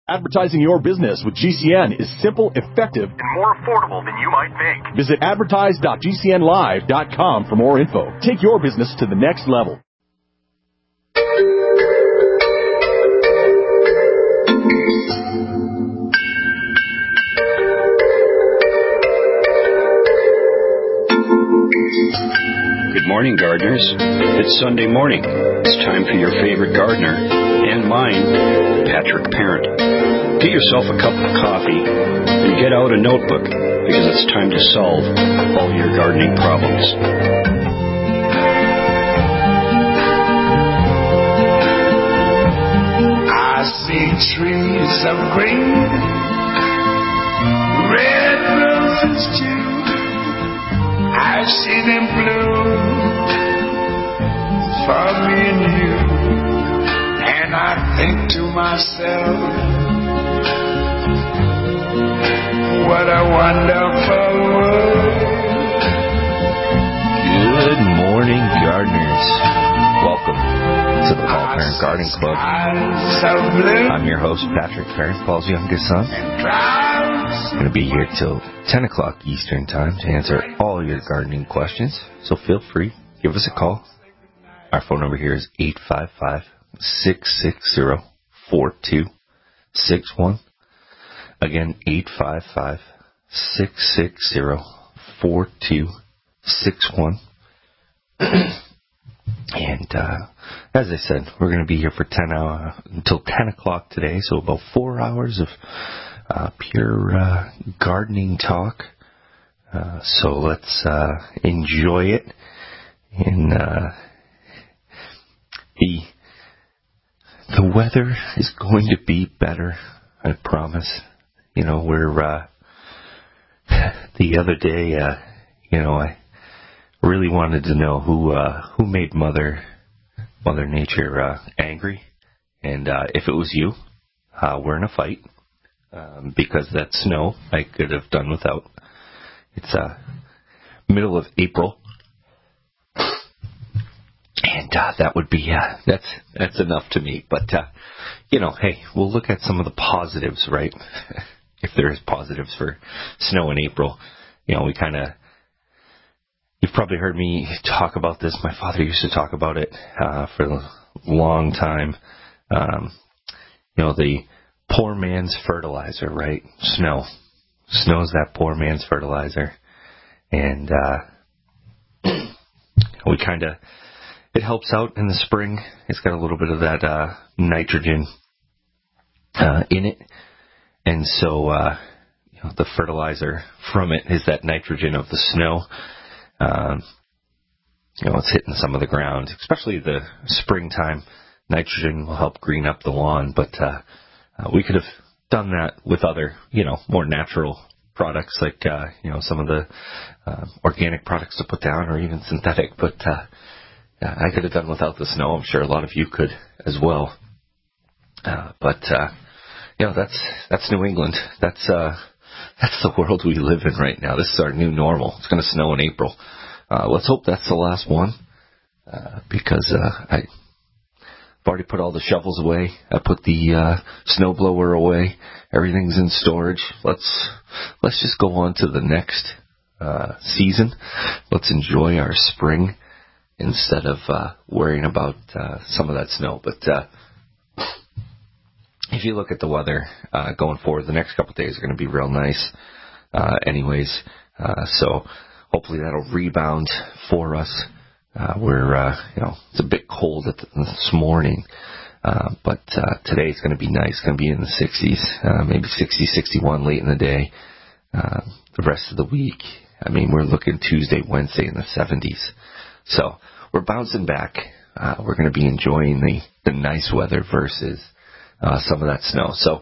Advertising your business with GCN is simple, effective, and more affordable than you might think. Visit advertise.gcnlive.com for more info. Take your business to the next level. Good morning, gardeners. It's Sunday morning. It's time for your favorite gardener and mine, Patrick Parent. Get yourself a cup of coffee and get out a notebook because it's time to solve all your gardening problems. I see trees of green, red roses too. I see them bloom for me and you, and I think to myself, what a wonderful world. Good morning, gardeners. Welcome to the Paul Parent Gardening Club. I'm your host, Patrick Parent, Paul's youngest son. I'm going to be here till 10 o'clock Eastern Time to answer all your gardening questions. So feel free, give us a call. Our phone number here is 855-660-4261. Again, 855-660-4261. And as I said, we're going to be here for until 10 o'clock today, so about 4 hours of pure gardening talk. So let's enjoy it. And the weather is going to be better, I promise. You know, we're the other day, I really wanted to know who made Mother Nature angry, and if it was you, we're in a fight because that snow I could have done without. It's middle of April, and that would be that's enough to me. But hey, we'll look at some of the positives, right? If there is positives for snow in April, we kind of. You've probably heard me talk about this. My father used to talk about it for a long time. The poor man's fertilizer, right? Snow. Snow's that poor man's fertilizer. And it helps out in the spring. It's got a little bit of that nitrogen in it. And so, the fertilizer from it is that nitrogen of the snow. It's hitting some of the ground, especially the springtime. Nitrogen will help green up the lawn, but we could have done that with other, more natural products like, some of the organic products to put down or even synthetic, but I could have done without the snow. I'm sure a lot of you could as well. That's New England. That's the world we live in right now. This is our new normal. It's going to snow in April. Let's hope that's the last one, because I've already put all the shovels away. I put the snowblower away. Everything's in storage. Let's just go on to the next season. Let's enjoy our spring instead of worrying about some of that snow. But if you look at the weather going forward, the next couple of days are going to be real nice anyways. So hopefully that'll rebound for us. It's a bit cold this morning, but today it's going to be nice. It's going to be in the 60s, maybe 60, 61 late in the day. The rest of the week, we're looking Tuesday, Wednesday in the 70s. So we're bouncing back. We're going to be enjoying the nice weather versus some of that snow. So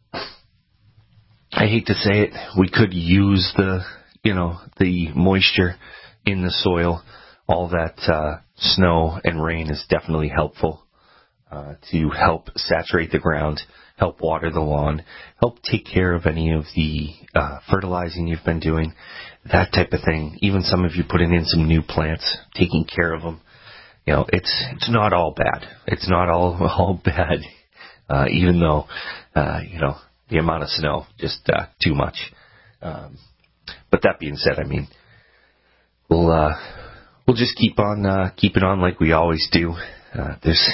I hate to say it, we could use the moisture in the soil. All that snow and rain is definitely helpful to help saturate the ground, help water the lawn, help take care of any of the fertilizing you've been doing, that type of thing. Even some of you putting in some new plants, taking care of them. It's not all bad. It's not all bad. Even though the amount of snow, just too much. But that being said, I mean, we'll just keep on keeping on like we always do. There's,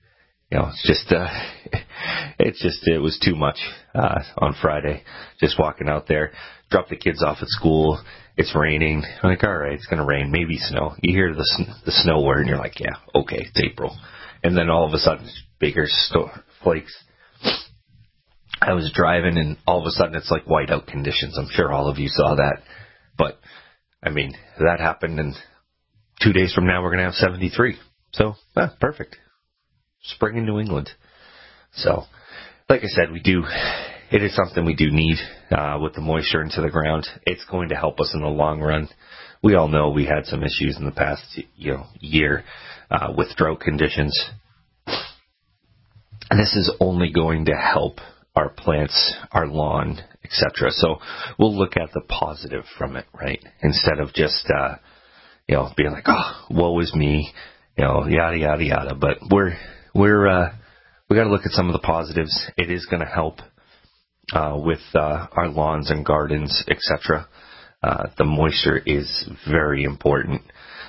it was too much on Friday. Just walking out there, drop the kids off at school. It's raining. I'm like, all right, it's gonna rain, maybe snow. You hear the snow word, and you're like, yeah, okay, it's April. And then all of a sudden, bigger flakes. I was driving, and all of a sudden, it's like whiteout conditions. I'm sure all of you saw that. But, I mean, that happened, and 2 days from now, we're going to have 73. So, perfect. Spring in New England. So, like I said, it is something we do need with the moisture into the ground. It's going to help us in the long run. We all know we had some issues in the past year with drought conditions. And this is only going to help our plants, our lawn, etc. So we'll look at the positive from it, right? Instead of just, being like, oh, woe is me, yada, yada, yada. But we got to look at some of the positives. It is going to help with our lawns and gardens, etc. The moisture is very important.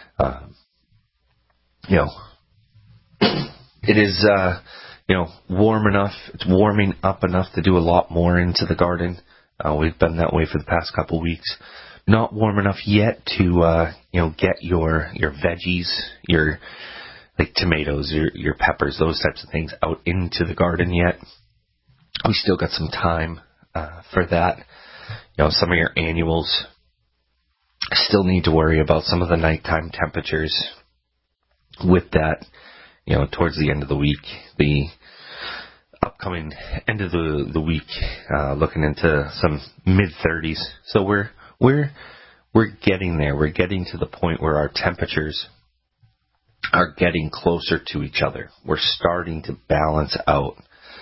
It is, warm enough. It's warming up enough to do a lot more into the garden. We've been that way for the past couple of weeks. Not warm enough yet to, get your veggies, your like tomatoes, your peppers, those types of things out into the garden yet. We still got some time for that. Some of your annuals still need to worry about some of the nighttime temperatures with that. Towards the end of the week, the upcoming end of the week, looking into some mid-30s. So we're getting there. We're getting to the point where our temperatures are getting closer to each other. We're starting to balance out.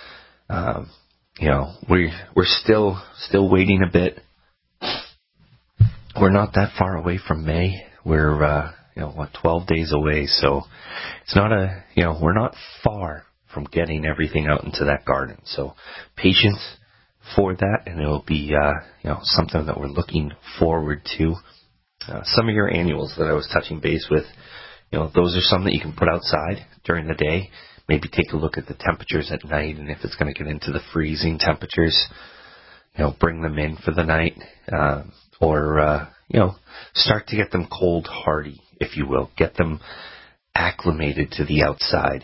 We're still waiting a bit. We're not that far away from May. We're 12 days away. So it's not we're not far from getting everything out into that garden. So patience for that, and it'll be, something that we're looking forward to. Some of your annuals that I was touching base with, those are some that you can put outside during the day. Maybe take a look at the temperatures at night, and if it's going to get into the freezing temperatures, bring them in for the night, or start to get them cold hardy, if you will. Get them acclimated to the outside.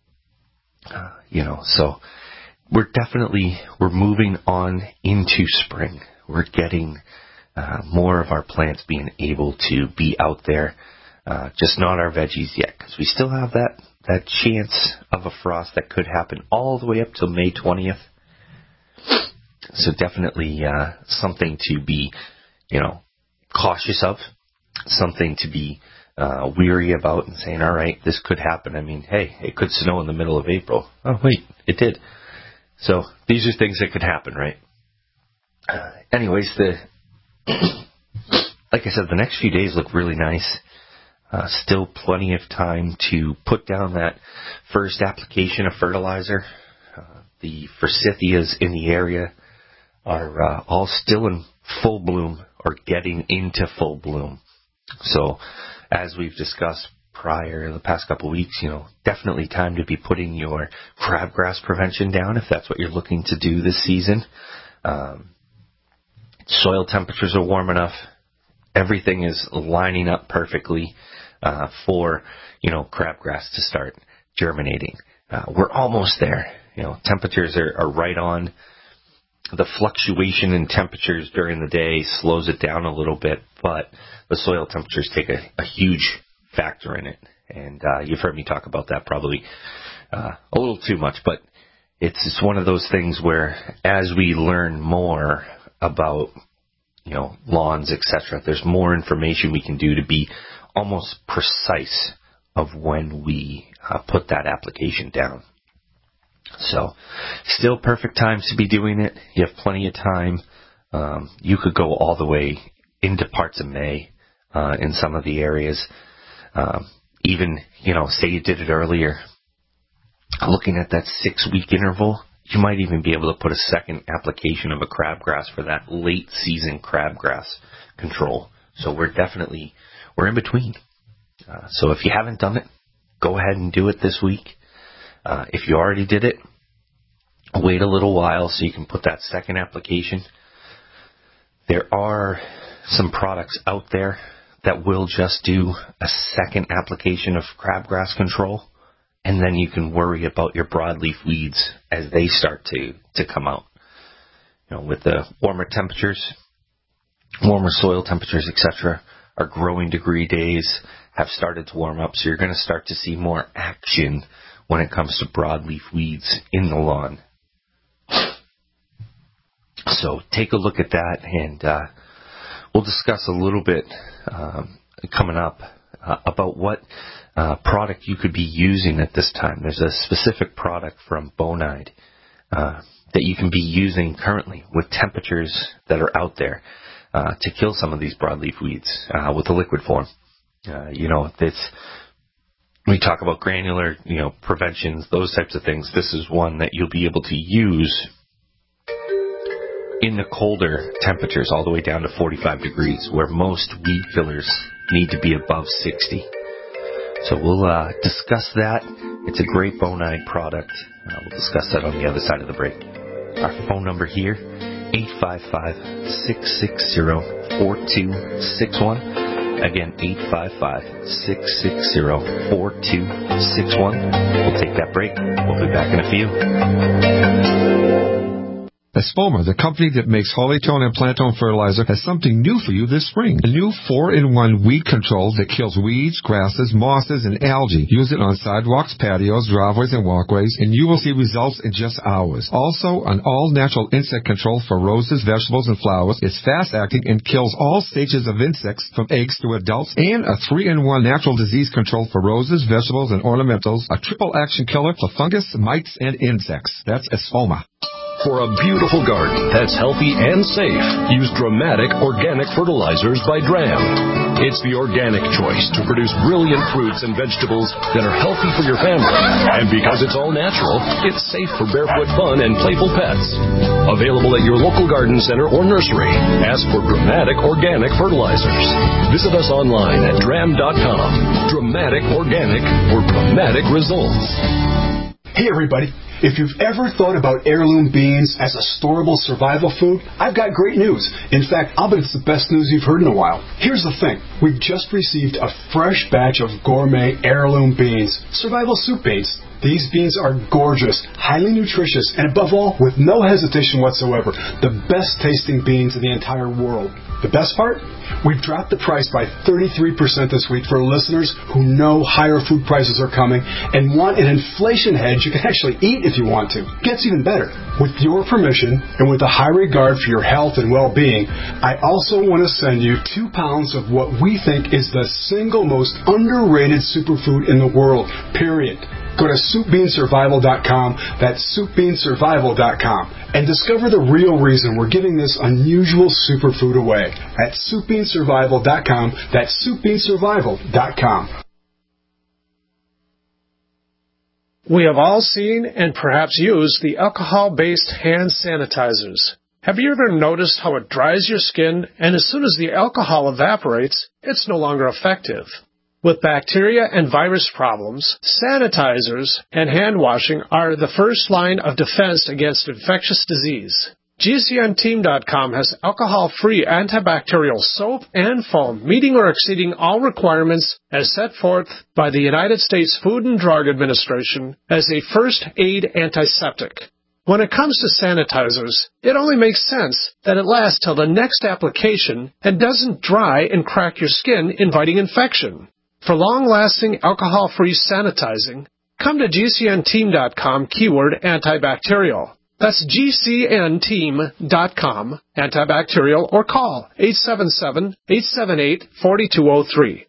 So we're moving on into spring. We're getting more of our plants being able to be out there, just not our veggies yet, because we still have that chance of a frost that could happen all the way up till May 20th. So definitely something to be, cautious of, something to be weary about and saying, all right, this could happen. I mean, hey, it could snow in the middle of April. Oh, wait, it did. So these are things that could happen, right? Anyways, like I said, the next few days look really nice. Still plenty of time to put down that first application of fertilizer. The forsythias in the area are all still in full bloom or getting into full bloom. So as we've discussed prior the past couple of weeks, definitely time to be putting your crabgrass prevention down if that's what you're looking to do this season. Soil temperatures are warm enough. Everything is lining up perfectly for, crabgrass to start germinating. We're almost there. Temperatures are right on. The fluctuation in temperatures during the day slows it down a little bit, but the soil temperatures take a huge factor in it. And you've heard me talk about that probably a little too much, but it's one of those things where as we learn more about, lawns, etc., there's more information we can do to be almost precise of when we put that application down. So still perfect times to be doing it. You have plenty of time. You could go all the way into parts of May in some of the areas. Even, say you did it earlier, looking at that 6-week interval, you might even be able to put a second application of a crabgrass for that late season crabgrass control. So we're in between. So if you haven't done it, go ahead and do it this week. If you already did it, wait a little while so you can put that second application. There are some products out there that will just do a second application of crabgrass control, and then you can worry about your broadleaf weeds as they start to come out. With the warmer temperatures, warmer soil temperatures, etc., our growing degree days have started to warm up, so you're going to start to see more action when it comes to broadleaf weeds in the lawn. So take a look at that, and we'll discuss a little bit coming up about what product you could be using at this time. There's a specific product from Bonide that you can be using currently with temperatures that are out there to kill some of these broadleaf weeds with the liquid form. We talk about granular, preventions, those types of things. This is one that you'll be able to use in the colder temperatures, all the way down to 45 degrees, where most weed killers need to be above 60. So we'll discuss that. It's a great Bonide product. We'll discuss that on the other side of the break. Our phone number here, 855-660-4261. Again, 855-660-4261. We'll take that break. We'll be back in a few. Espoma, the company that makes Hollytone and Plantone fertilizer, has something new for you this spring. A new 4-in-1 weed control that kills weeds, grasses, mosses, and algae. Use it on sidewalks, patios, driveways, and walkways, and you will see results in just hours. Also, an all-natural insect control for roses, vegetables, and flowers. It's fast-acting and kills all stages of insects, from eggs to adults, and a 3-in-1 natural disease control for roses, vegetables, and ornamentals. A triple-action killer for fungus, mites, and insects. That's Espoma. For a beautiful garden that's healthy and safe, use Dramatic Organic Fertilizers by Dram. It's the organic choice to produce brilliant fruits and vegetables that are healthy for your family. And because it's all natural, it's safe for barefoot fun and playful pets. Available at your local garden center or nursery. Ask for Dramatic Organic Fertilizers. Visit us online at dram.com. Dramatic Organic for dramatic results. Hey everybody, if you've ever thought about heirloom beans as a storable survival food, I've got great news. In fact, I'll bet it's the best news you've heard in a while. Here's the thing. We've just received a fresh batch of gourmet heirloom beans, survival soup beans. These beans are gorgeous, highly nutritious, and above all, with no hesitation whatsoever, the best tasting beans in the entire world. The best part? We've dropped the price by 33% this week for listeners who know higher food prices are coming and want an inflation hedge you can actually eat if you want to. Gets even better. With your permission and with a high regard for your health and well-being, I also want to send you 2 pounds of what we think is the single most underrated superfood in the world, period. Go to SoupBeanSurvival.com, that's SoupBeanSurvival.com, and discover the real reason we're giving this unusual superfood away at SoupBeanSurvival.com, that's SoupBeanSurvival.com. We have all seen and perhaps used the alcohol-based hand sanitizers. Have you ever noticed how it dries your skin, and as soon as the alcohol evaporates, it's no longer effective? With bacteria and virus problems, sanitizers and hand washing are the first line of defense against infectious disease. GCNteam.com has alcohol-free antibacterial soap and foam meeting or exceeding all requirements as set forth by the United States Food and Drug Administration as a first aid antiseptic. When it comes to sanitizers, it only makes sense that it lasts till the next application and doesn't dry and crack your skin, inviting infection. For long-lasting alcohol-free sanitizing, come to GCNteam.com keyword antibacterial. That's GCNteam.com antibacterial, or call 877-878-4203.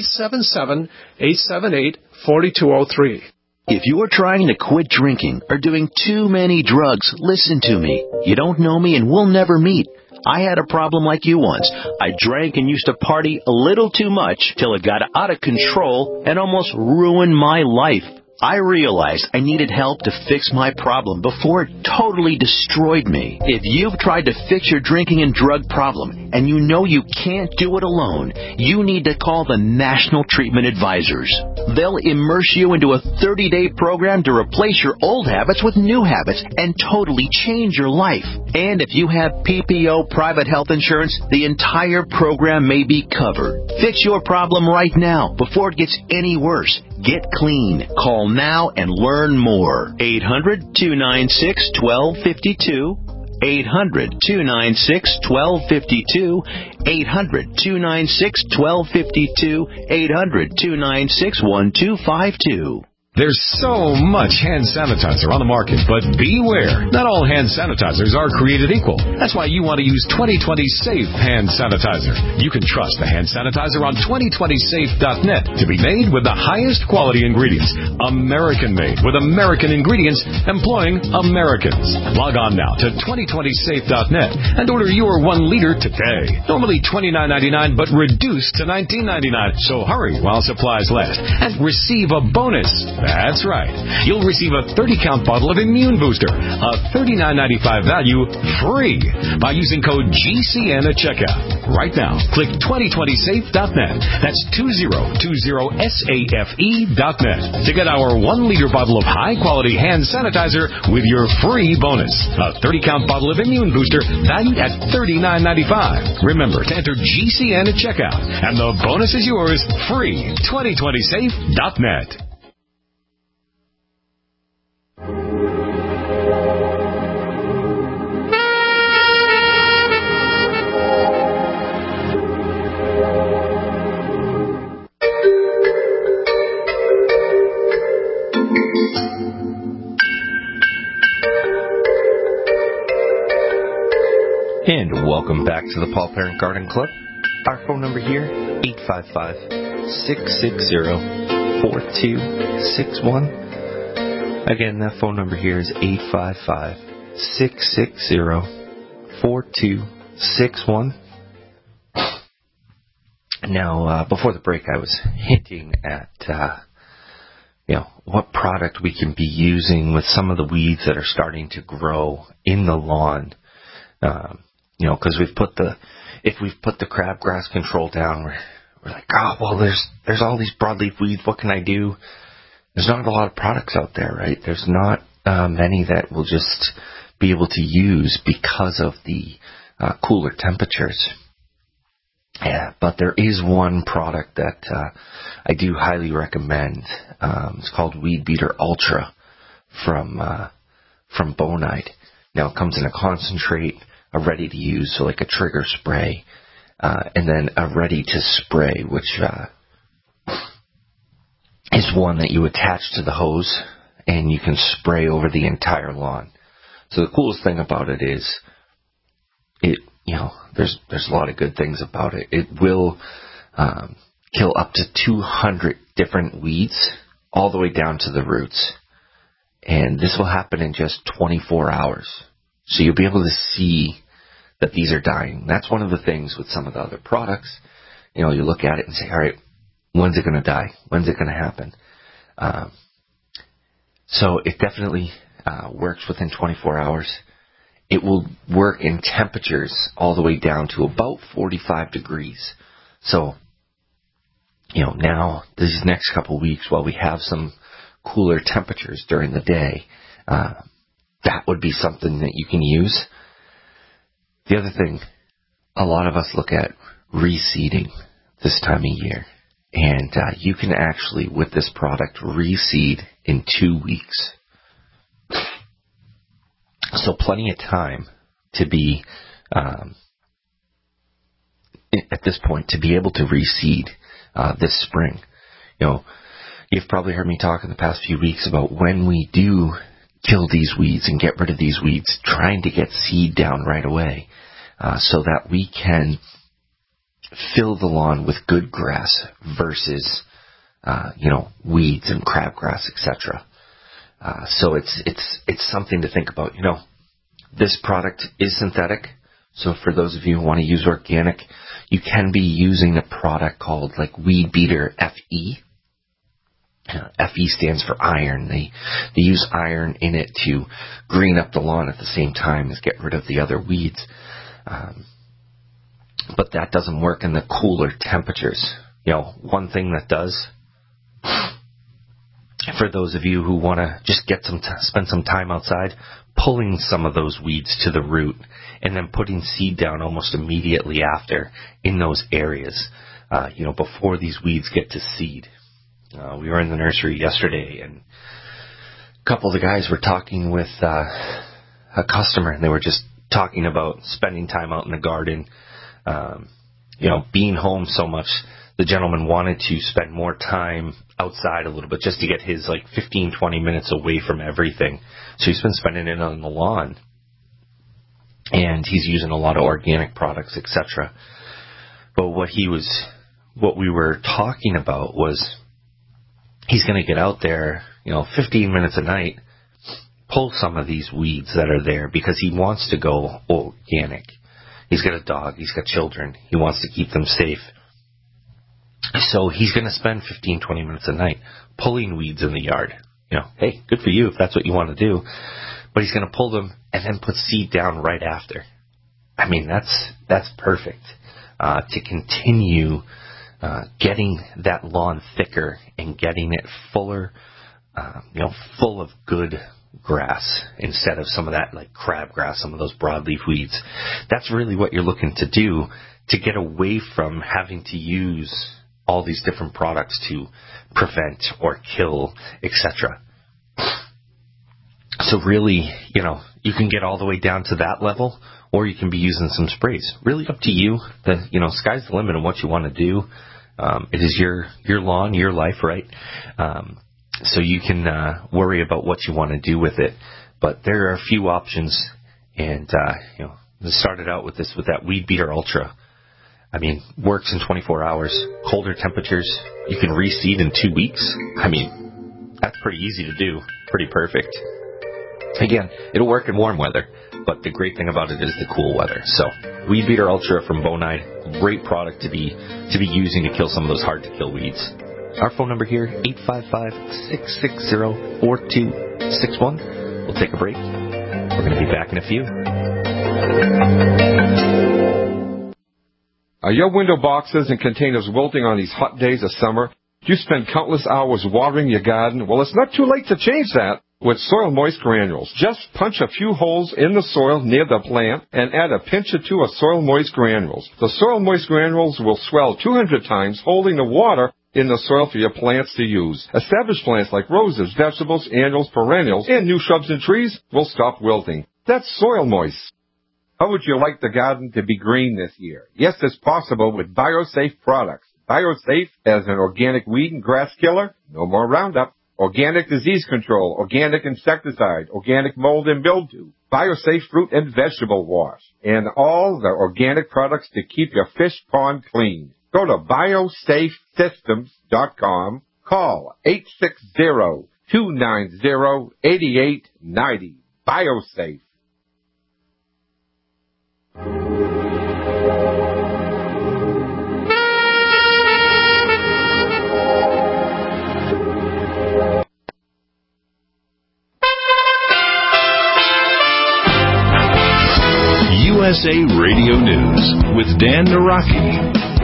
877-878-4203. If you're trying to quit drinking or doing too many drugs, listen to me. You don't know me and we'll never meet. I had a problem like you once. I drank and used to party a little too much till it got out of control and almost ruined my life. I realized I needed help to fix my problem before it totally destroyed me. If you've tried to fix your drinking and drug problem and you know you can't do it alone, you need to call the National Treatment Advisors. They'll immerse you into a 30-day program to replace your old habits with new habits and totally change your life. And if you have PPO private health insurance, the entire program may be covered. Fix your problem right now before it gets any worse. Get clean. Call now and learn more. 800-296-1252. 800-296-1252. 800-296-1252. 800-296-1252. There's so much hand sanitizer on the market, but beware. Not all hand sanitizers are created equal. That's why you want to use 2020 Safe Hand Sanitizer. You can trust the hand sanitizer on 2020safe.net to be made with the highest quality ingredients. American-made with American ingredients, employing Americans. Log on now to 2020safe.net and order your 1 liter today. Normally $29.99, but reduced to $19.99. So hurry while supplies last and receive a bonus. That's right. You'll receive a 30-count bottle of Immune Booster, a $39.95 value, free by using code GCN at checkout. Right now, click 2020safe.net. That's 2020safe.net to get our 1-liter bottle of high-quality hand sanitizer with your free bonus. A 30-count bottle of Immune Booster valued at $39.95. Remember to enter GCN at checkout, and the bonus is yours free. 2020safe.net. And welcome back to the Paul Parent Garden Club. Our phone number here, 855-660-4261. Again, that phone number here is 855-660-4261. Now, before the break, I was hinting at, what product we can be using with some of the weeds that are starting to grow in the lawn. Because if we've put the crabgrass control down, we're like, oh, well, there's all these broadleaf weeds. What can I do? There's not a lot of products out there, right? There's not many that will just be able to use because of the cooler temperatures. Yeah, but there is one product that I do highly recommend. It's called Weed Beater Ultra from Bonide. Now, it comes in a concentrate, a ready-to-use, so like a trigger spray, and then a ready-to-spray, which is one that you attach to the hose, and you can spray over the entire lawn. So the coolest thing about it is, there's a lot of good things about it. It will kill up to 200 different weeds, all the way down to the roots. And this will happen in just 24 hours. So you'll be able to see that these are dying. That's one of the things with some of the other products. You look at it and say, all right, when's it going to die? When's it going to happen? So it definitely works within 24 hours. It will work in temperatures all the way down to about 45 degrees. So, now, these next couple of weeks, while we have some cooler temperatures during the day, that would be something that you can use. The other thing, a lot of us look at reseeding this time of year. And you can actually, with this product, reseed in 2 weeks. So plenty of time to be, at this point, to be able to reseed this spring. You've probably heard me talk in the past few weeks about when we do kill these weeds and get rid of these weeds, trying to get seed down right away so that we can fill the lawn with good grass versus, weeds and crabgrass, etc. So it's something to think about. This product is synthetic. So for those of you who want to use organic, you can be using a product called like Weed Beater FE. FE stands for iron. They use iron in it to green up the lawn at the same time as get rid of the other weeds. But that doesn't work in the cooler temperatures. One thing that does, for those of you who want to just spend some time outside, pulling some of those weeds to the root and then putting seed down almost immediately after in those areas, before these weeds get to seed. We were in the nursery yesterday, and a couple of the guys were talking with a customer, and they were just talking about spending time out in the garden. Being home so much, the gentleman wanted to spend more time outside a little bit just to get his 15, 20 minutes away from everything. So he's been spending it on the lawn, and he's using a lot of organic products, etc. But what we were talking about was he's going to get out there, 15 minutes a night, pull some of these weeds that are there because he wants to go organic. He's got a dog. He's got children. He wants to keep them safe. So he's going to spend 15, 20 minutes a night pulling weeds in the yard. Hey, good for you if that's what you want to do. But he's going to pull them and then put seed down right after. I mean, that's perfect to continue getting that lawn thicker and getting it fuller, full of good grass instead of some of that crabgrass, some of those broadleaf weeds. That's really what you're looking to do to get away from having to use all these different products to prevent or kill, etc. So really, you can get all the way down to that level, or you can be using some sprays. Really up to you. Sky's the limit on what you want to do. It is your lawn, your life, right? So you can worry about what you want to do with it. But there are a few options, and we started out with that Weed Beater Ultra. I mean, works in 24 hours. Colder temperatures, you can reseed in 2 weeks. I mean, that's pretty easy to do. Pretty perfect. Again, it'll work in warm weather, but the great thing about it is the cool weather. So, Weed Beater Ultra from Bonide, great product to be using to kill some of those hard to kill weeds. Our phone number here, 855-660-4261. We'll take a break. We're going to be back in a few. Are your window boxes and containers wilting on these hot days of summer? Do you spend countless hours watering your garden? Well, it's not too late to change that with Soil Moist Granules. Just punch a few holes in the soil near the plant and add a pinch or two of Soil Moist Granules. The Soil Moist Granules will swell 200 times, holding the water in the soil for your plants to use. Established plants like roses, vegetables, annuals, perennials, and new shrubs and trees will stop wilting. That's Soil Moist. How would you like the garden to be green this year? Yes, it's possible with BioSafe products. BioSafe as an organic weed and grass killer, no more Roundup. Organic disease control, organic insecticide, organic mold and mildew, BioSafe fruit and vegetable wash, and all the organic products to keep your fish pond clean. Go to biosafesystems.com. Call 860-290-8890. BioSafe. USA Radio News with Dan Naraki.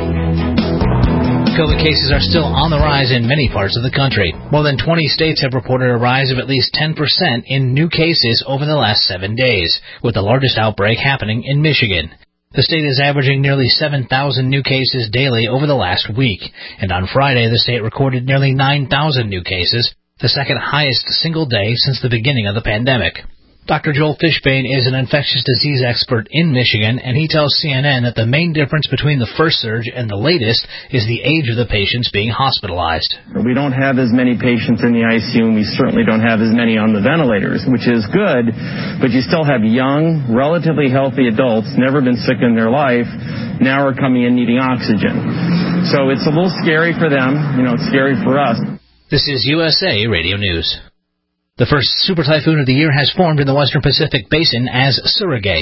COVID cases are still on the rise in many parts of the country. More than 20 states have reported a rise of at least 10% in new cases over the last 7 days, with the largest outbreak happening in Michigan. The state is averaging nearly 7,000 new cases daily over the last week, and on Friday the state recorded nearly 9,000 new cases, the second highest single day since the beginning of the pandemic. Dr. Joel Fishbane is an infectious disease expert in Michigan, and he tells CNN that the main difference between the first surge and the latest is the age of the patients being hospitalized. We don't have as many patients in the ICU, and we certainly don't have as many on the ventilators, which is good, but you still have young, relatively healthy adults, never been sick in their life, now are coming in needing oxygen. So it's a little scary for them. It's scary for us. This is USA Radio News. The first super typhoon of the year has formed in the western Pacific Basin as Surigay.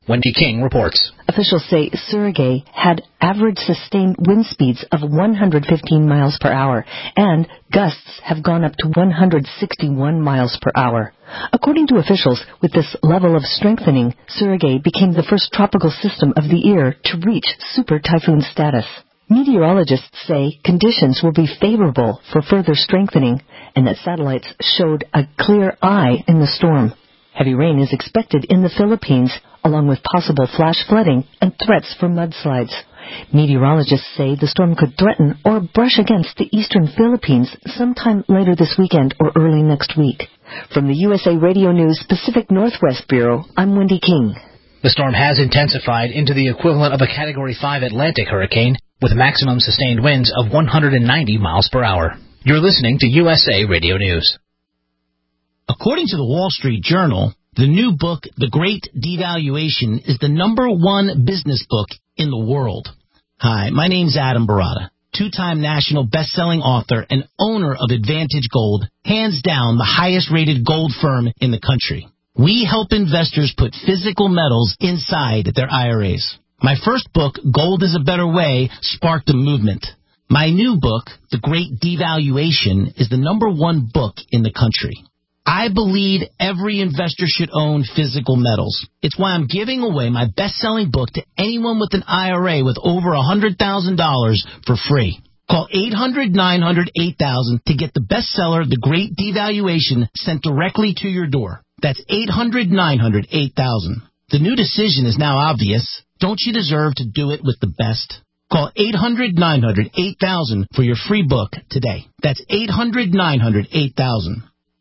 Wendy King reports. Officials say Surigay had average sustained wind speeds of 115 miles per hour, and gusts have gone up to 161 miles per hour. According to officials, with this level of strengthening, Surigay became the first tropical system of the year to reach super typhoon status. Meteorologists say conditions will be favorable for further strengthening, and that satellites showed a clear eye in the storm. Heavy rain is expected in the Philippines, along with possible flash flooding and threats for mudslides. Meteorologists say the storm could threaten or brush against the eastern Philippines sometime later this weekend or early next week. From the USA Radio News Pacific Northwest Bureau, I'm Wendy King. The storm has intensified into the equivalent of a Category 5 Atlantic hurricane, with maximum sustained winds of 190 miles per hour. You're listening to USA Radio News. According to the Wall Street Journal, the new book, The Great Devaluation, is the #1 business book in the world. Hi, my name's Adam Barata, two-time national best-selling author and owner of Advantage Gold, hands down the highest-rated gold firm in the country. We help investors put physical metals inside their IRAs. My first book, Gold is a Better Way, sparked a movement. My new book, The Great Devaluation, is the #1 book in the country. I believe every investor should own physical metals. It's why I'm giving away my best-selling book to anyone with an IRA with over $100,000 for free. Call 800-900-8000 to get the bestseller, The Great Devaluation, sent directly to your door. That's 800-900-8000. The new decision is now obvious. Don't you deserve to do it with the best? Call 800-900-8000 for your free book today. That's 800-900-8000.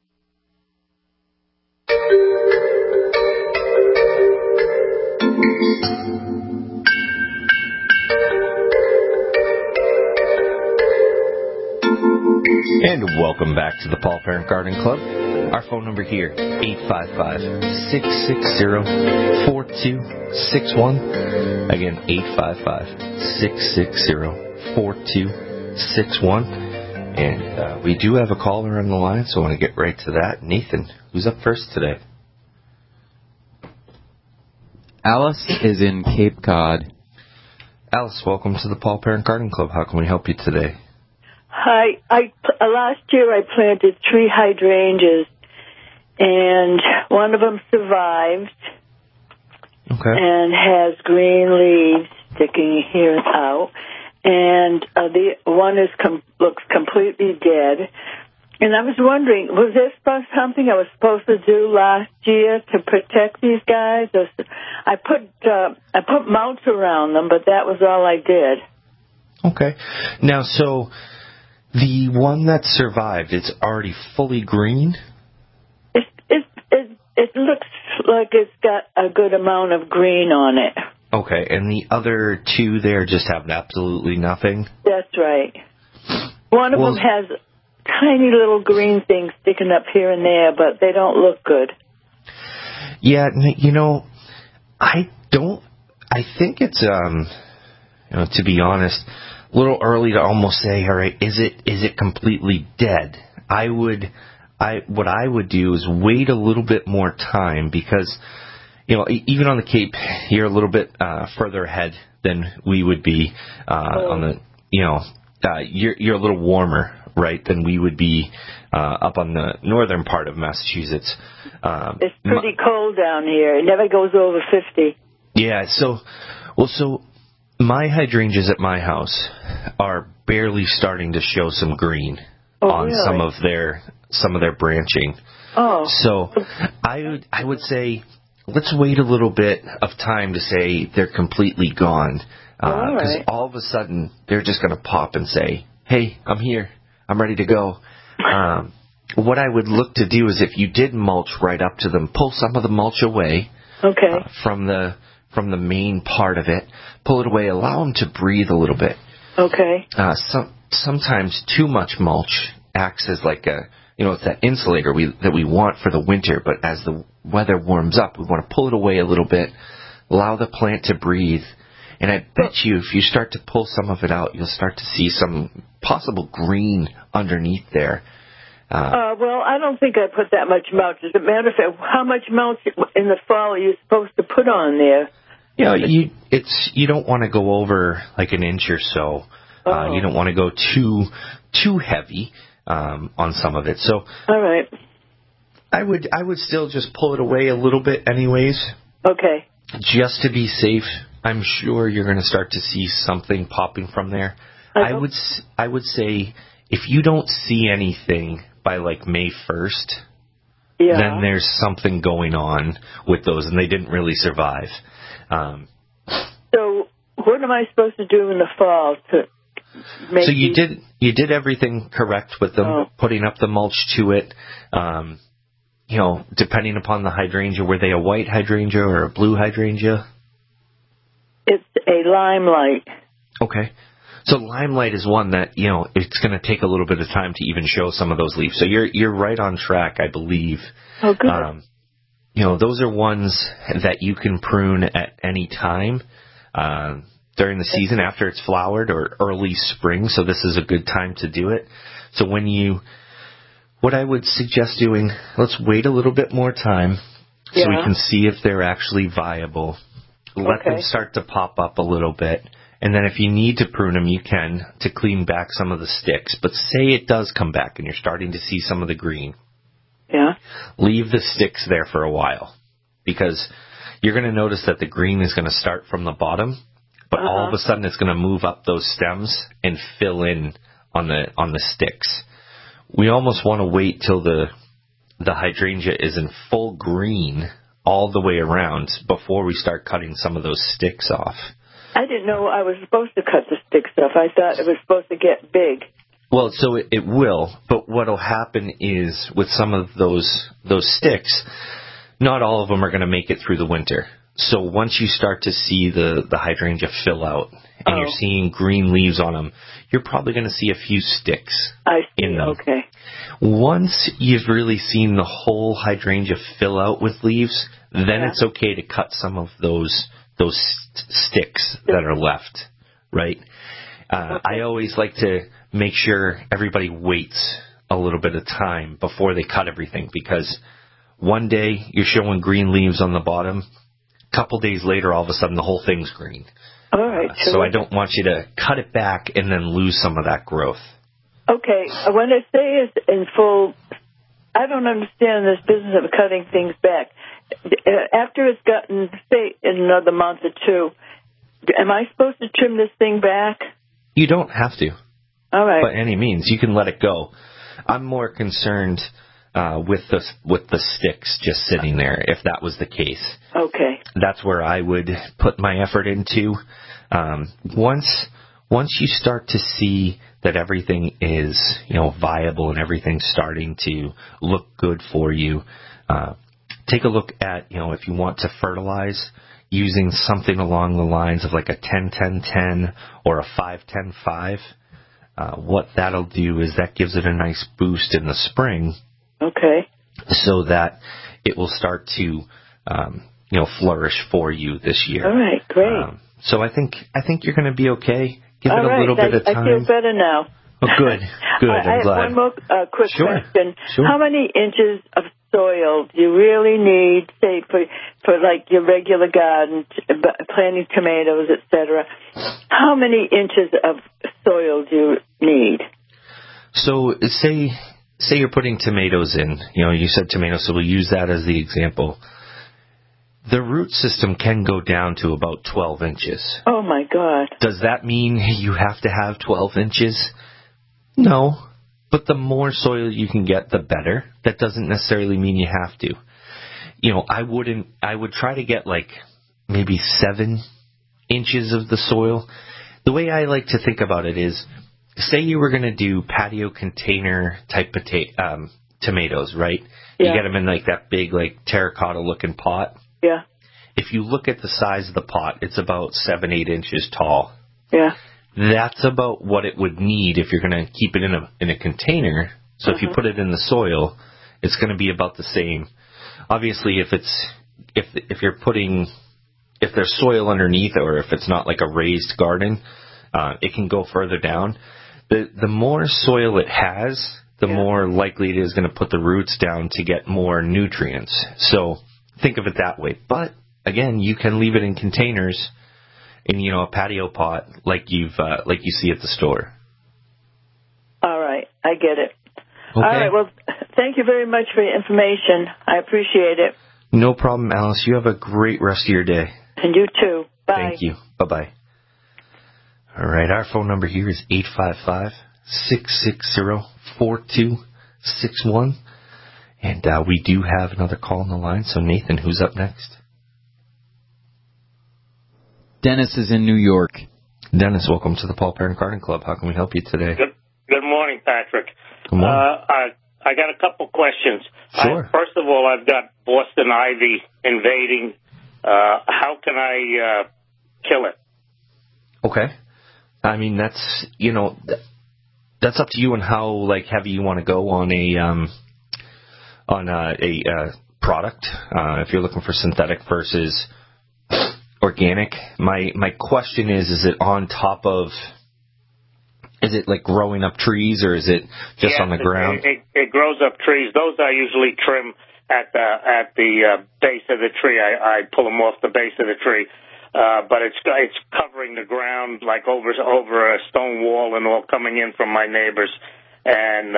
And welcome back to the Paul Parent Gardening Club. Our phone number here, 855-660-4261. Again, 855-660-4261. And we do have a caller on the line, so I want to get right to that. Nathan, who's up first today? Alice is in Cape Cod. Alice, welcome to the Paul Parent Gardening Club. How can we help you today? Hi. Last year I planted 3 hydrangeas, and one of them survived and has green leaves sticking here and out, and the one looks completely dead. And I was wondering, was there something I was supposed to do last year to protect these guys? I put mulch around them, but that was all I did. Okay. Now, so the one that survived, it's already fully green? It looks like it's got a good amount of green on it. Okay, and the other 2 there just have absolutely nothing? That's right. One of them has tiny little green things sticking up here and there, but they don't look good. Yeah, I think it's, to be honest, a little early to almost say, all right, is it completely dead? What I would do is wait a little bit more time because, even on the Cape, you're a little bit further ahead than we would be on the, you're a little warmer, right, than we would be up on the northern part of Massachusetts. It's pretty cold down here. It never goes over 50. Yeah, so my hydrangeas at my house are barely starting to show some green on really? some of their branching. Oh. So I would say let's wait a little bit of time to say they're completely gone. Because all of a sudden they're just going to pop and say, hey, I'm here. I'm ready to go. What I would look to do is if you did mulch right up to them, pull some of the mulch away from the main part of it. Pull it away. Allow them to breathe a little bit. Okay. Sometimes too much mulch acts as like it's that insulator that we want for the winter. But as the weather warms up, we want to pull it away a little bit, allow the plant to breathe. And I bet you if you start to pull some of it out, you'll start to see some possible green underneath there. Well, I don't think I put that much mulch. As a matter of fact, how much mulch in the fall are you supposed to put on there? You don't want to go over like an inch or so. You don't want to go too heavy on some of it. So, all right. I would still just pull it away a little bit, anyways. Okay. Just to be safe. I'm sure you're going to start to see something popping from there. I would say if you don't see anything by like May 1st, then there's something going on with those, and they didn't really survive. So what am I supposed to do in the fall to make? So you did everything correct with them, putting up the mulch to it. Depending upon the hydrangea, were they a white hydrangea or a blue hydrangea? It's a limelight. Okay. So limelight is one that, it's going to take a little bit of time to even show some of those leaves. So you're right on track, I believe. Oh, good. Those are ones that you can prune at any time during the season after it's flowered or early spring. So this is a good time to do it. So what I would suggest doing, let's wait a little bit more time so we can see if they're actually viable. Let them start to pop up a little bit. And then if you need to prune them, you can to clean back some of the sticks. But say it does come back and you're starting to see some of the green. Yeah. Leave the sticks there for a while because you're going to notice that the green is going to start from the bottom, but all of a sudden it's going to move up those stems and fill in on the sticks. We almost want to wait till the hydrangea is in full green all the way around before we start cutting some of those sticks off. I didn't know I was supposed to cut the sticks off. I thought it was supposed to get big. Well, so it will, but what will happen is with some of those sticks, not all of them are going to make it through the winter. So once you start to see the hydrangea fill out and you're seeing green leaves on them, you're probably going to see a few sticks in them. Okay. Once you've really seen the whole hydrangea fill out with leaves, then it's okay to cut some of those sticks that are left, right? I always like to make sure everybody waits a little bit of time before they cut everything because one day you're showing green leaves on the bottom. A couple days later, all of a sudden, the whole thing's green. All right. So I don't want you to cut it back and then lose some of that growth. Okay. When I say it's in full, I don't understand this business of cutting things back. After it's gotten, say, in another month or two, am I supposed to trim this thing back? You don't have to. All right. By any means. You can let it go. I'm more concerned with the sticks just sitting there, if that was the case. Okay. That's where I would put my effort into. Once you start to see that everything is, viable and everything's starting to look good for you, take a look at, if you want to fertilize, using something along the lines of like a 10-10-10 or a 5-10-5. What that'll do is that gives it a nice boost in the spring. Okay. So that it will start to, flourish for you this year. All right, great. So I think you're going to be okay. Give it a little bit of time. I feel better now. Oh, good. I'm glad. I have one more quick question. Sure. How many inches of soil do you really need, say, for like your regular garden, planting tomatoes, etc.? How many inches of soil do you need? So say you're putting tomatoes in. You said tomatoes, so we'll use that as the example. The root system can go down to about 12 inches. Oh, my God. Does that mean you have to have 12 inches? No. But the more soil you can get, the better. That doesn't necessarily mean you have to. I would try to get like maybe 7 inches of the soil. The way I like to think about it is, say you were going to do patio container type tomatoes, right? Yeah. You get them in like that big, like terracotta looking pot. Yeah. If you look at the size of the pot, it's about 7-8 inches tall. Yeah. That's about what it would need if you're going to keep it in a container. So if you put it in the soil, it's going to be about the same. Obviously, if there's soil underneath, or if it's not like a raised garden, it can go further down. The more soil it has, the more likely it is going to put the roots down to get more nutrients. So think of it that way. But again, you can leave it in containers in, a patio pot like you see at the store. All right, I get it. Okay. All right, well, thank you very much for your information. I appreciate it. No problem, Alice. You have a great rest of your day. And you too. Bye. Thank you. Bye-bye. All right, our phone number here is 855-660-4261. And we do have another call on the line. So, Nathan, who's up next? Dennis is in New York. Dennis, welcome to the Paul Parent Garden Club. How can we help you today? Good morning, Patrick. Good morning. I got a couple questions. Sure. First of all, I've got Boston ivy invading. How can I kill it? Okay. I mean, that's that's up to you and how heavy you want to go on a product. If you're looking for synthetic versus organic, my question is it on top of? Is it like growing up trees, or is it just on the ground? It grows up trees. Those I usually trim at the base of the tree. I pull them off the base of the tree, but it's covering the ground like over a stone wall and all, coming in from my neighbors. And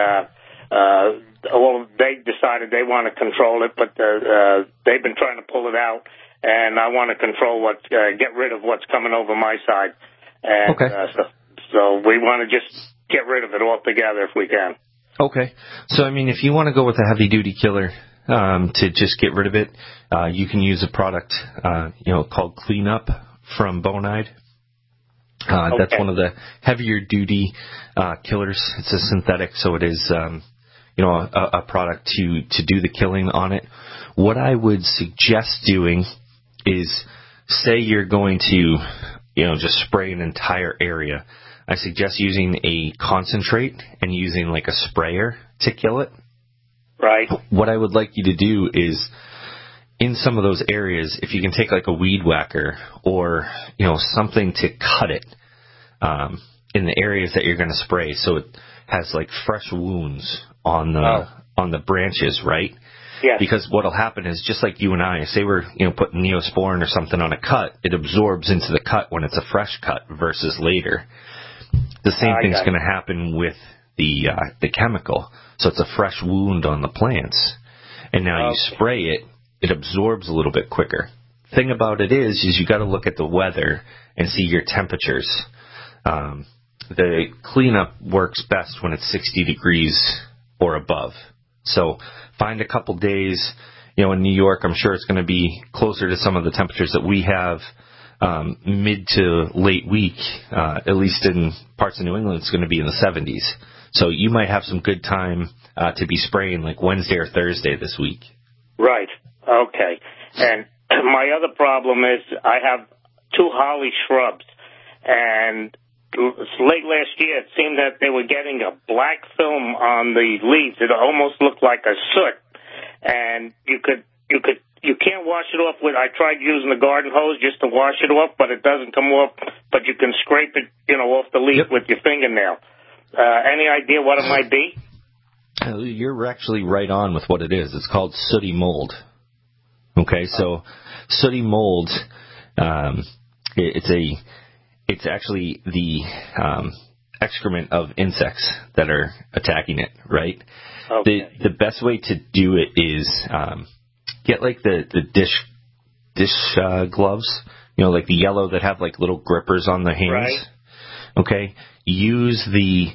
they decided they want to control it, but they've been trying to pull it out, and I want to control get rid of what's coming over my side. And, okay. So we want to just get rid of it altogether if we can. Okay. So, I mean, if you want to go with a heavy-duty killer to just get rid of it, you can use a product, called Clean Up from Bonide. That's one of the heavier-duty killers. It's a synthetic, so it is, a product to do the killing on it. What I would suggest doing is, say you're going to, just spray an entire area. I suggest using a concentrate and using like a sprayer to kill it. Right. What I would like you to do is, in some of those areas, if you can take like a weed whacker or, something to cut it in the areas that you're going to spray, so it has like fresh wounds on the branches, right? Yes. Because what'll happen is, just like you and I, say we're putting Neosporin or something on a cut, it absorbs into the cut when it's a fresh cut versus later. The same thing's going to happen with the chemical. So it's a fresh wound on the plants. And now you spray it, it absorbs a little bit quicker. Thing about it is you got to look at the weather and see your temperatures. The cleanup works best when it's 60 degrees or above. So find a couple days, in New York, I'm sure it's going to be closer to some of the temperatures that we have. Mid to late week, at least in parts of New England, it's going to be in the 70s. So you might have some good time to be spraying like Wednesday or Thursday this week. Right. Okay. And my other problem is I have 2 holly shrubs, and late last year it seemed that they were getting a black film on the leaves. It almost looked like a soot, and you can't wash it off with. I tried using the garden hose just to wash it off, but it doesn't come off. But you can scrape it, off the leaf with your fingernail. Any idea what it might be? You're actually right on with what it is. It's called sooty mold. Okay, so sooty mold, it's actually the excrement of insects that are attacking it, right? Okay. The best way to do it is get like the dish gloves, like the yellow that have like little grippers on the hands. Right. Okay, use the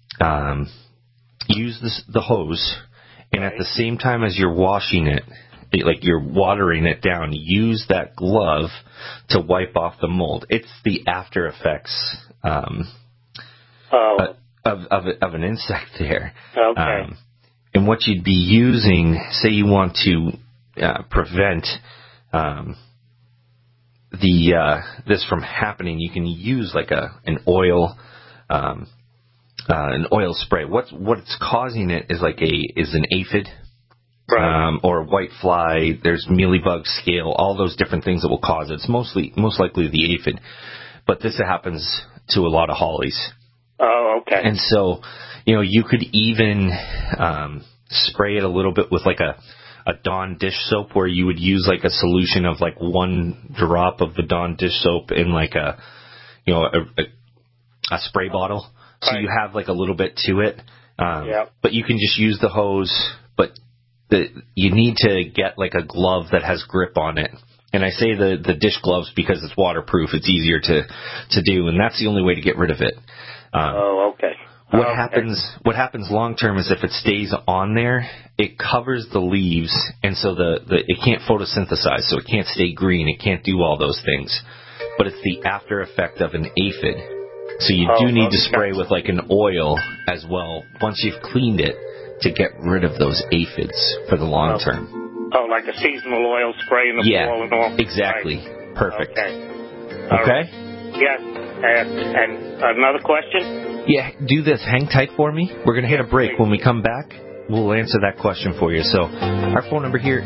hose, and at the same time as you're washing it, like you're watering it down, use that glove to wipe off the mold. It's the after effects of an insect there. Okay. And what you'd be using, say you want to prevent this from happening, you can use like an oil spray. What it's causing it is is an aphid. Right. Or white fly. There's mealybug, scale, all those different things that will cause it. It's most likely the aphid, but this happens to a lot of hollies. Oh, okay. And so, you could even spray it a little bit with like a Dawn dish soap, where you would use like a solution of like 1 drop of the Dawn dish soap in like a spray bottle. So you have like a little bit to it. But you can just use the hose, but you need to get like a glove that has grip on it. And I say the dish gloves because it's waterproof. It's easier to do, and that's the only way to get rid of it. Okay. What happens long term is if it stays on there, it covers the leaves, and so it can't photosynthesize, so it can't stay green. It can't do all those things. But it's the after effect of an aphid. So you do need to spray with like an oil as well once you've cleaned it to get rid of those aphids for the long term. Oh, like a seasonal oil spray in the fall and all? Exactly. Right. Perfect. Okay. Yes. And another question? Yeah, do this. Hang tight for me. We're going to hit a break. When we come back, we'll answer that question for you. So our phone number here,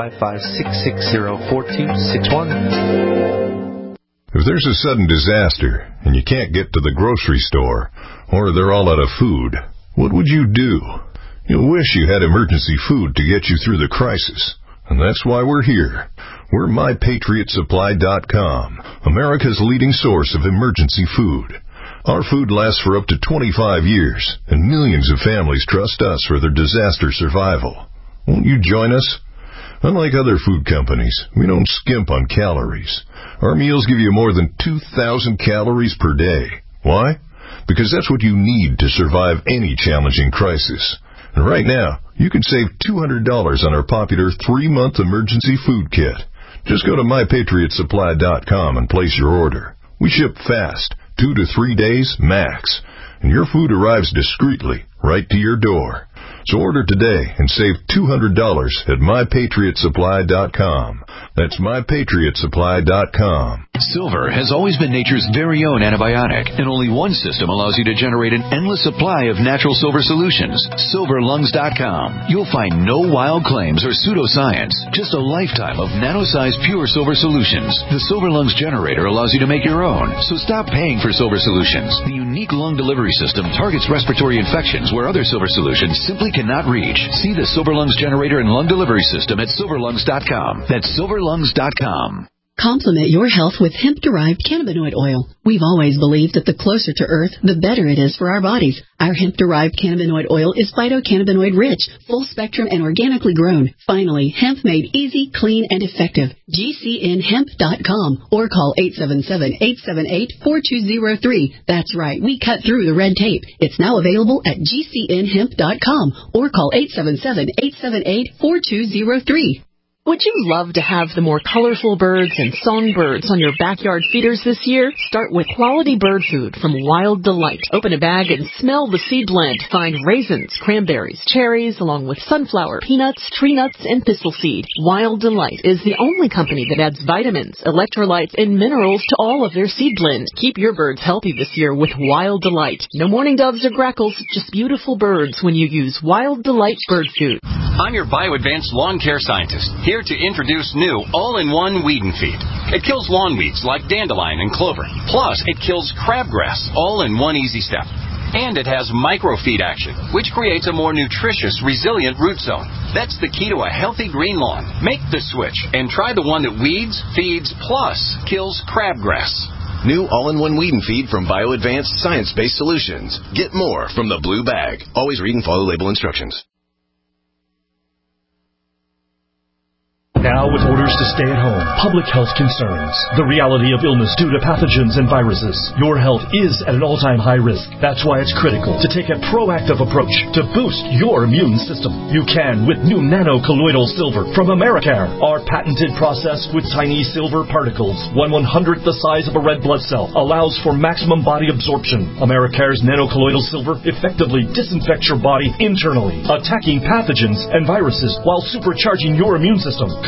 855-660-4261. If there's a sudden disaster and you can't get to the grocery store, or they're all out of food, what would you do? You'll wish you had emergency food to get you through the crisis. And that's why we're here. We're MyPatriotSupply.com, America's leading source of emergency food. Our food lasts for up to 25 years, and millions of families trust us for their disaster survival. Won't you join us? Unlike other food companies, we don't skimp on calories. Our meals give you more than 2,000 calories per day. Why? Because that's what you need to survive any challenging crisis. And right now, you can save $200 on our popular 3-month emergency food kit. Just go to MyPatriotSupply.com and place your order. We ship fast, 2 to 3 days max, and your food arrives discreetly right to your door. So order today and save $200 at MyPatriotSupply.com. That's MyPatriotSupply.com. Silver has always been nature's very own antibiotic, and only one system allows you to generate an endless supply of natural silver solutions. SilverLungs.com. You'll find no wild claims or pseudoscience, just a lifetime of nano-sized pure silver solutions. The Silver Lungs generator allows you to make your own, so stop paying for silver solutions. The unique lung delivery system targets respiratory infections where other silver solutions simply cannot reach. See the Silver Lungs generator and lung delivery system at SilverLungs.com. That's SilverLungs.com. Complement your health with hemp-derived cannabinoid oil. We've always believed that the closer to Earth, the better it is for our bodies. Our hemp-derived cannabinoid oil is phytocannabinoid-rich, full-spectrum, and organically grown. Finally, hemp made easy, clean, and effective. GCNhemp.com or call 877-878-4203. That's right, we cut through the red tape. It's now available at GCNhemp.com or call 877-878-4203. Would you love to have the more colorful birds and songbirds on your backyard feeders this year? Start with quality bird food from Wild Delight. Open a bag and smell the seed blend. Find raisins, cranberries, cherries, along with sunflower, peanuts, tree nuts, and thistle seed. Wild Delight is the only company that adds vitamins, electrolytes, and minerals to all of their seed blend. Keep your birds healthy this year with Wild Delight. No mourning doves or grackles, just beautiful birds when you use Wild Delight bird food. I'm your BioAdvanced lawn care scientist, here to introduce new all-in-one weed and feed. It kills lawn weeds like dandelion and clover. Plus, it kills crabgrass, all in one easy step. And it has microfeed action, which creates a more nutritious, resilient root zone. That's the key to a healthy green lawn. Make the switch and try the one that weeds, feeds, plus kills crabgrass. New all-in-one weed and feed from BioAdvanced Science-Based Solutions. Get more from the blue bag. Always read and follow label instructions. Now with orders to stay at home, public health concerns, the reality of illness due to pathogens and viruses, your health is at an all-time high risk. That's why it's critical to take a proactive approach to boost your immune system. You can with new nano-colloidal silver from Americare. Our patented process with tiny silver particles, 1/100th the size of a red blood cell, allows for maximum body absorption. Americare's nano-colloidal silver effectively disinfects your body internally, attacking pathogens and viruses while supercharging your immune system.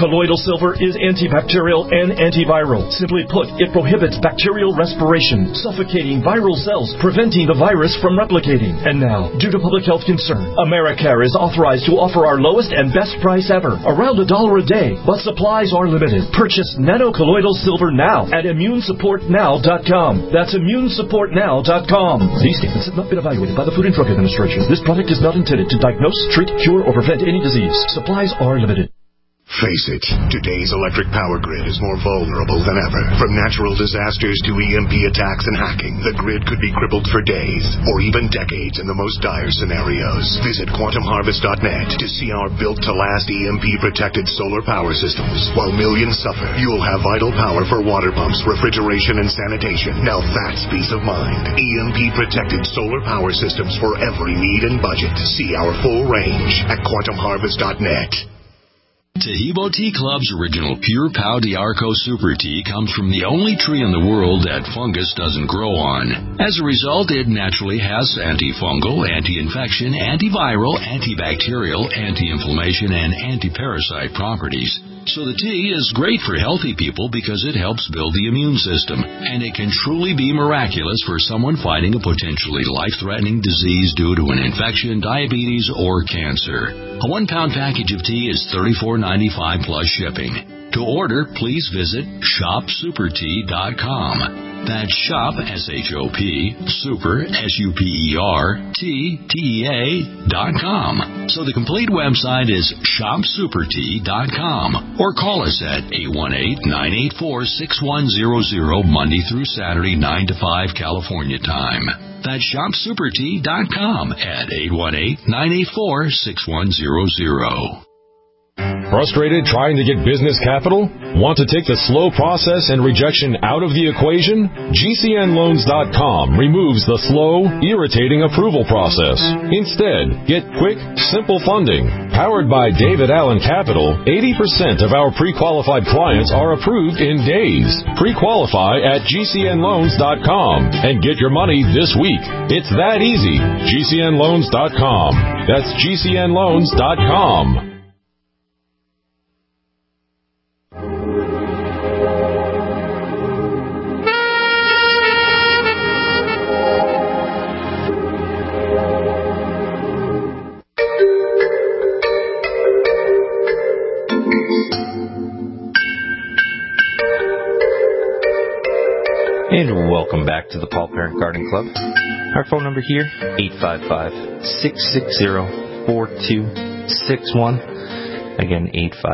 Colloidal silver is antibacterial and antiviral. Simply put, it prohibits bacterial respiration, suffocating viral cells, preventing the virus from replicating. And now, due to public health concern, AmeriCare is authorized to offer our lowest and best price ever, around $1 a day, but supplies are limited. Purchase nanocolloidal silver now at ImmuneSupportNow.com. That's ImmuneSupportNow.com. These statements have not been evaluated by the Food and Drug Administration. This product is not intended to diagnose, treat, cure, or prevent any disease. Supplies are limited. Face it, today's electric power grid is more vulnerable than ever. From natural disasters to EMP attacks and hacking, the grid could be crippled for days or even decades in the most dire scenarios. Visit QuantumHarvest.net to see our built-to-last EMP-protected solar power systems. While millions suffer, you'll have vital power for water pumps, refrigeration, and sanitation. Now that's peace of mind. EMP-protected solar power systems for every need and budget. See our full range at QuantumHarvest.net. Tahibo Tea Club's original Pure Pau d'Arco Super Tea comes from the only tree in the world that fungus doesn't grow on. As a result, it naturally has antifungal, anti-infection, antiviral, antibacterial, anti-inflammation, and anti-parasite properties. So the tea is great for healthy people because it helps build the immune system, and it can truly be miraculous for someone fighting a potentially life-threatening disease due to an infection, diabetes, or cancer. A 1-pound package of tea is $34.95 plus shipping. To order, please visit shopsupertea.com. That's shop, S-H-O-P, super, SUPERTEA.com. So the complete website is shopsupertea.com. Or call us at 818-984-6100 Monday through Saturday, 9 to 5 California time. That's shopsupertea.com at 818-984-6100. Frustrated trying to get business capital? Want to take the slow process and rejection out of the equation? GCNLoans.com removes the slow, irritating approval process. Instead, get quick, simple funding. Powered by David Allen Capital, 80% of our pre-qualified clients are approved in days. Pre-qualify at GCNLoans.com and get your money this week. It's that easy. GCNLoans.com. That's GCNLoans.com. And welcome back to the Paul Parent Garden Club. Our phone number here, 855-660-4261. Again,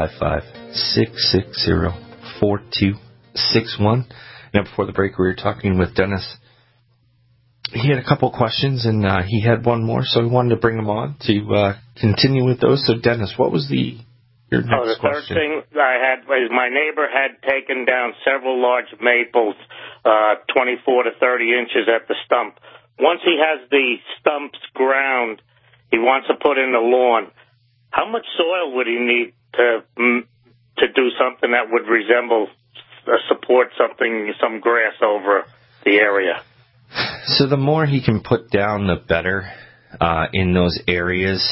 855-660-4261. Now, before the break, we were talking with Dennis. He had a couple questions, and he had one more, so we wanted to bring him on to continue with those. So, Dennis, what was your next question? The third thing I had was my neighbor had taken down several large maples, 24 to 30 inches at the stump. Once he has the stumps ground, he wants to put in the lawn. How much soil would he need to do something that would resemble support some grass over the area? So the more he can put down, the better in those areas.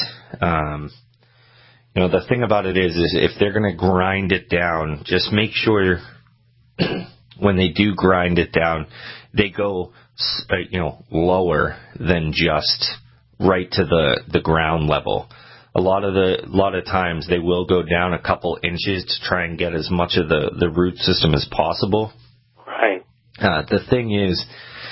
The thing about it is if they're going to grind it down, just make sure when they do grind it down, they go, lower than just right to the ground level. A lot of times they will go down a couple inches to try and get as much of the root system as possible. Right. The thing is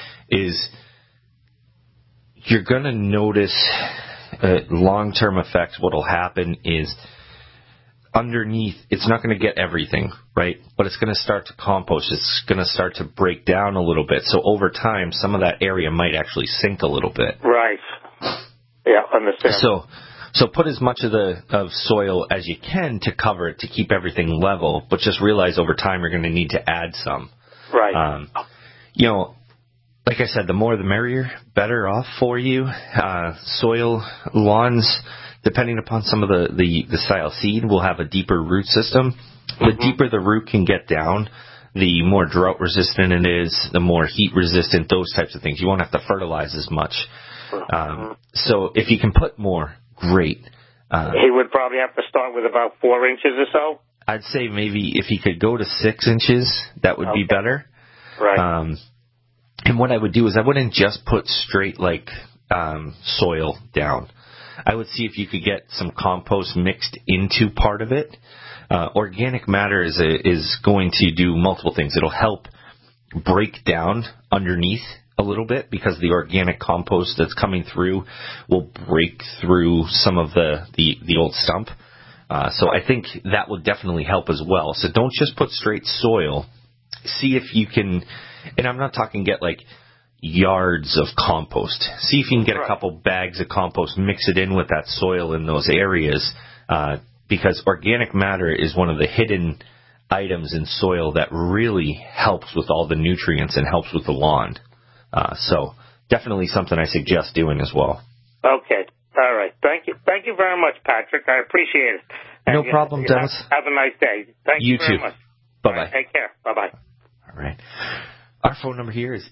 you're going to notice long-term effects. What will happen is underneath, it's not going to get everything, right? But it's going to start to compost. It's going to start to break down a little bit. So over time, some of that area might actually sink a little bit. Right. Yeah, understand. So put as much of soil as you can to cover it to keep everything level, but just realize over time you're going to need to add some. Right. Like I said, the more the merrier, better off for you. Soil, lawns, depending upon some of the style seed, will have a deeper root system. The deeper the root can get down, the more drought resistant it is, the more heat resistant, those types of things. You won't have to fertilize as much. So if you can put more, great. He would probably have to start with about 4 inches or so? I'd say maybe if he could go to 6 inches, that would be better. Right. And what I would do is I wouldn't just put straight soil down. I would see if you could get some compost mixed into part of it. Organic matter is going to do multiple things. It'll help break down underneath a little bit because the organic compost that's coming through will break through some of the old stump. So I think that would definitely help as well. So don't just put straight soil. See if you can, and I'm not talking get yards of compost. See if you can get a couple bags of compost, mix it in with that soil in those areas, because organic matter is one of the hidden items in soil that really helps with all the nutrients and helps with the lawn. So definitely something I suggest doing as well. Okay. All right. Thank you. Thank you very much, Patrick. I appreciate it. No problem, Dennis. Have a nice day. Thank you very too. much. Bye-bye. Right, take care. Bye-bye. All right. Our phone number here is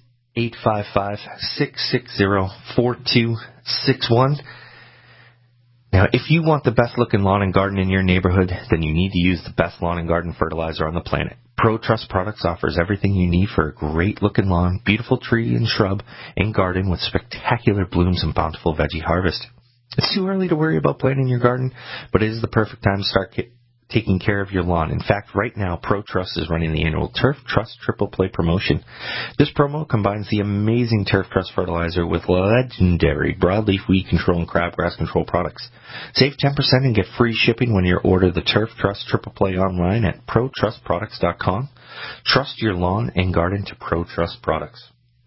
855-660-4261. Now, if you want the best-looking lawn and garden in your neighborhood, then you need to use the best lawn and garden fertilizer on the planet. ProTrust Products offers everything you need for a great-looking lawn, beautiful tree and shrub, and garden with spectacular blooms and bountiful veggie harvest. It's too early to worry about planting your garden, but it is the perfect time to start taking care of your lawn. In fact, right now, ProTrust is running the annual Turf Trust Triple Play promotion. This promo combines the amazing Turf Trust fertilizer with legendary broadleaf weed control and crabgrass control products. Save 10% and get free shipping when you order the Turf Trust Triple Play online at ProTrustProducts.com. Trust your lawn and garden to ProTrust Products.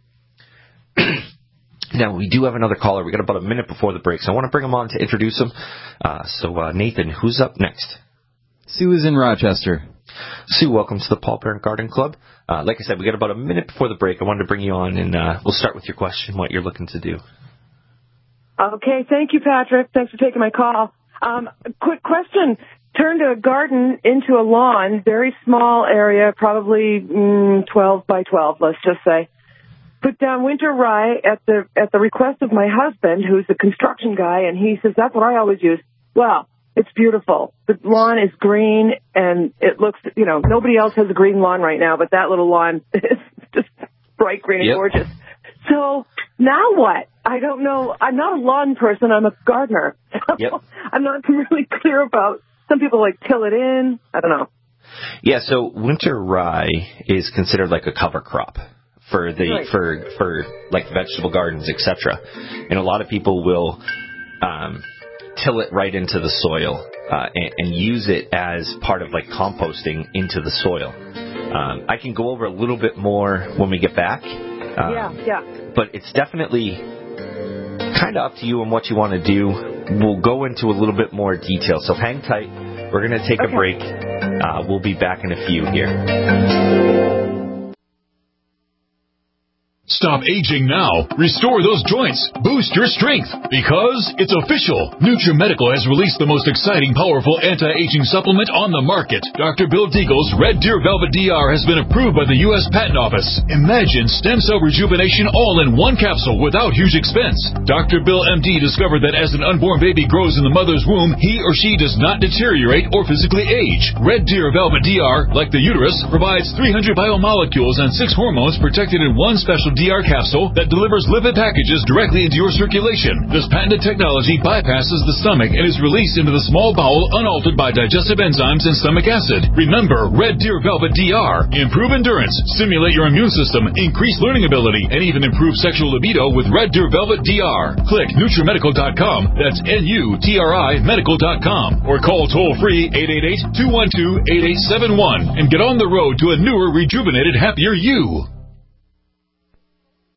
Now, we do have another caller. We got about a minute before the break, so I want to bring him on to introduce him. So, Nathan, who's up next? Sue is in Rochester. Sue, welcome to the Paul Parent Garden Club. Like I said, we got about a minute before the break. I wanted to bring you on, and we'll start with your question, what you're looking to do. Okay, thank you, Patrick. Thanks for taking my call. Quick question. Turned a garden into a lawn, very small area, probably 12 by 12, let's just say. Put down winter rye at the request of my husband, who's a construction guy, and he says, that's what I always use. Well, it's beautiful. The lawn is green, and it looks, nobody else has a green lawn right now, but that little lawn is just bright green and gorgeous. So now what? I don't know. I'm not a lawn person. I'm a gardener. I'm not really clear about, some people till it in. I don't know. Yeah, so winter rye is considered like a cover crop for for vegetable gardens, etc. And a lot of people will till it right into the soil and use it as part of composting into the soil. I can go over a little bit more when we get back. But it's definitely kind of up to you and what you want to do. We'll go into a little bit more detail. So hang tight. We're going to take a break. We'll be back in a few here. Stop aging now. Restore those joints. Boost your strength. Because it's official. NutriMedical has released the most exciting, powerful anti-aging supplement on the market. Dr. Bill Deagle's Red Deer Velvet DR has been approved by the U.S. Patent Office. Imagine stem cell rejuvenation all in one capsule without huge expense. Dr. Bill MD discovered that as an unborn baby grows in the mother's womb, he or she does not deteriorate or physically age. Red Deer Velvet DR, like the uterus, provides 300 biomolecules and 6 hormones protected in one special DR capsule that delivers lipid packages directly into your circulation. This patented technology bypasses the stomach and is released into the small bowel unaltered by digestive enzymes and stomach acid. Remember, Red Deer Velvet DR. Improve endurance, stimulate your immune system, increase learning ability, and even improve sexual libido with Red Deer Velvet DR. Click NutriMedical.com. That's NUTRI Medical.com. Or call toll-free 888-212-8871 and get on the road to a newer, rejuvenated, happier you.